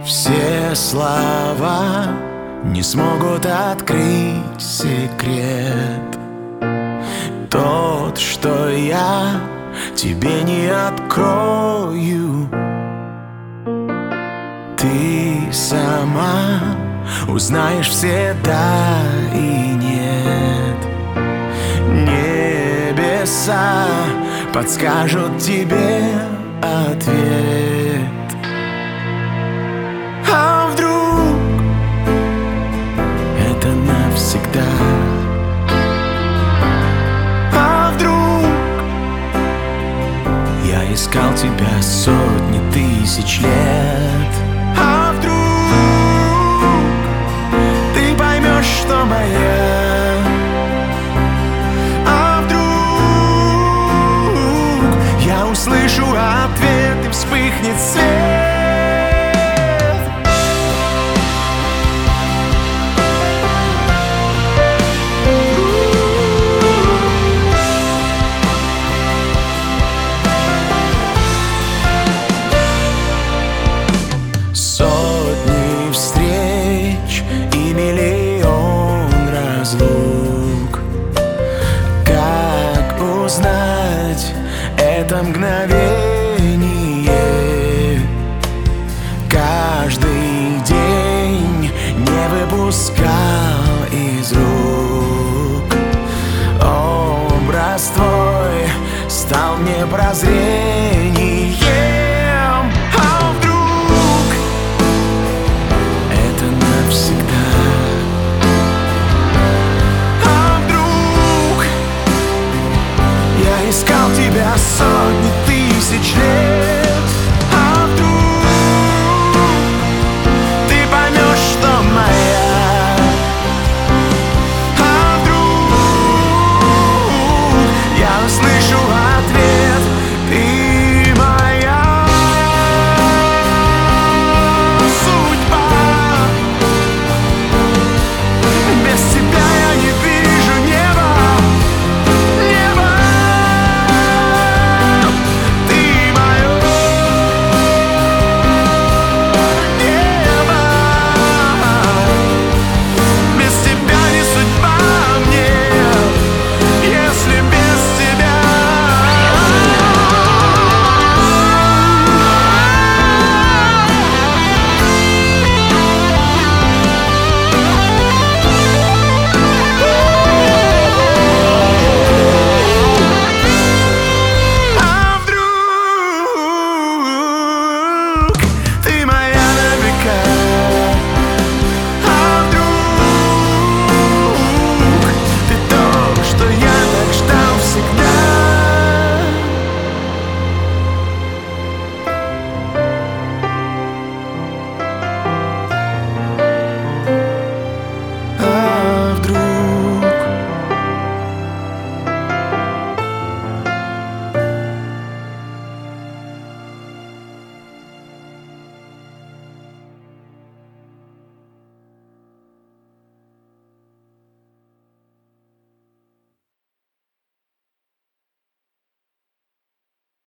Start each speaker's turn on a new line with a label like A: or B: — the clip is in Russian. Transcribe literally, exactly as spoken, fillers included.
A: Все слова не смогут открыть секрет, тот, что я тебе не открою. Ты сама узнаешь все да и нет. Небеса подскажут тебе ответ. А вдруг это навсегда? А вдруг я искал тебя сотни тысяч лет? А вдруг ты поймешь, что моя? А вдруг я услышу ответ и вспыхнет свет? Сотни встреч и миллион разлук. Как узнать это мгновение? Каждый день не выпускал из рук. Образ твой стал мне прозрением.